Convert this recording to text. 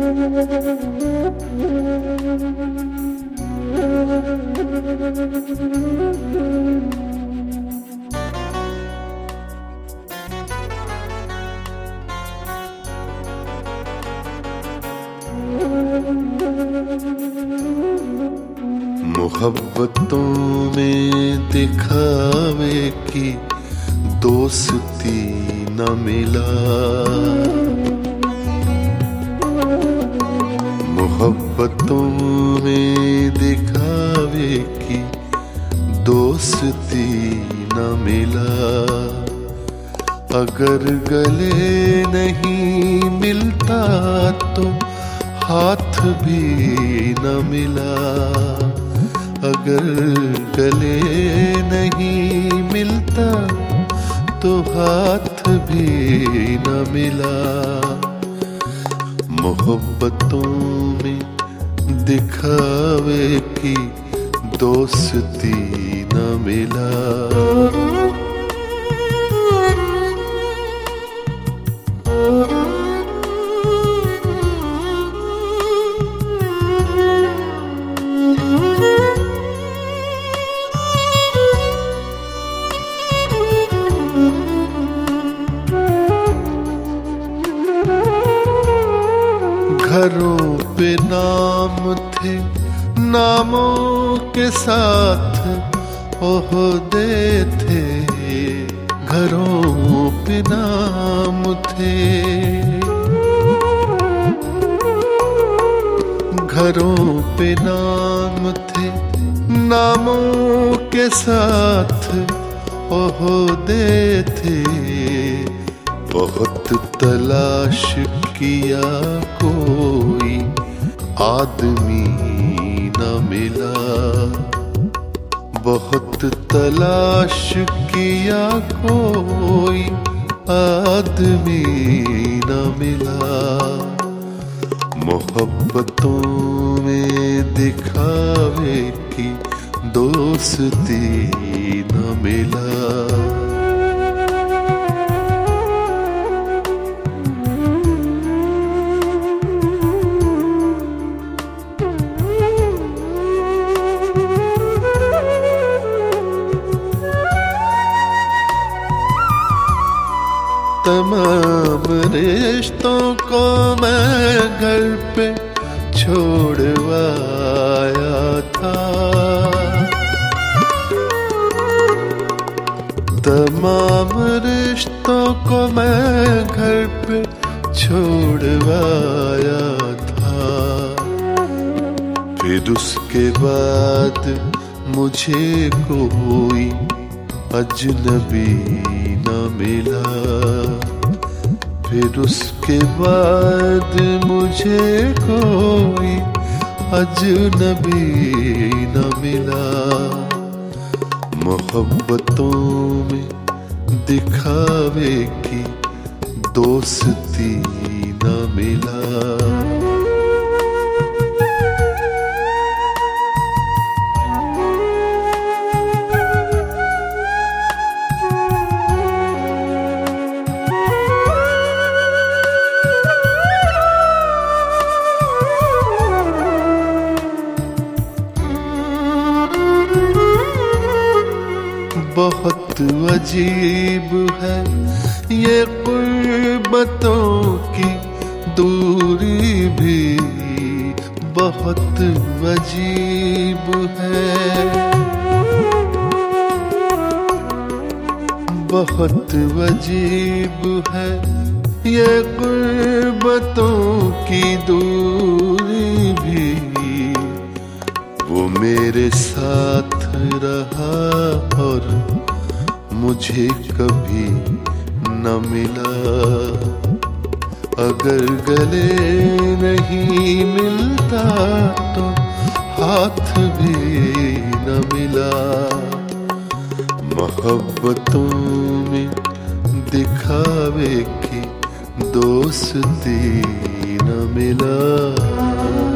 मोहब्बतों में दिखावे की दोस्ती न मिला, मोहब्बतों में दिखावे की दोस्ती न मिला। अगर गले नहीं मिलता तो हाथ भी न मिला, अगर गले नहीं मिलता तो हाथ भी न मिला। मोहब्बतों में दिखावे की दोस्ती न मिला। घरों पे नाम थे, नामों के साथ ओहदे थे, घरों पे नाम थे, घरों पे नाम थे, नामों के साथ ओहदे थे। बहुत तलाश किया कोई आदमी न मिला, बहुत तलाश किया कोई आदमी न मिला। मोहब्बतों में दिखावे की दोस्ती न मिला। तमाम रिश्तों को मैं घर पे छोड़वाया था, तमाम रिश्तों को मैं घर पे छोड़वाया था। फिर उसके बाद मुझे कोई अजनबी न मिला, फिर उसके बाद मुझे कोई अजनबी न मिला। मोहब्बतों में दिखावे की दोस्ती न मिला। बहुत अजीब है ये गुर्बतों की दूरी भी, बहुत अजीब है, बहुत अजीब है ये गुर्बतों की दूरी भी। वो मेरे साथ रहा और मुझे कभी न मिला, अगर गले नहीं मिलता तो हाथ भी न मिला। मोहब्बतों में दिखावे की दोस्ती न मिला।